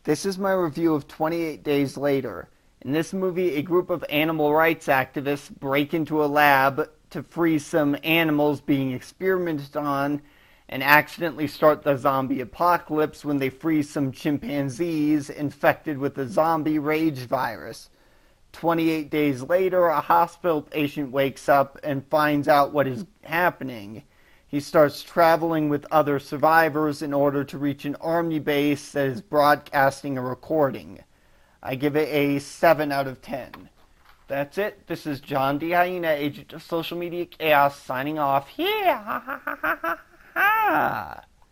This is my review of 28 Days Later. In this movie, a group of animal rights activists break into a lab to free some animals being experimented on and accidentally start the zombie apocalypse when they free some chimpanzees infected with the zombie rage virus. 28 days later, a hospital patient wakes up and finds out what is happening. He starts traveling with other survivors in order to reach an army base that is broadcasting a recording. I give it a 7 out of 10. That's it. This is John D. Hyena, agent of social media chaos, signing off. Yeah! Ha ha ha ha ha!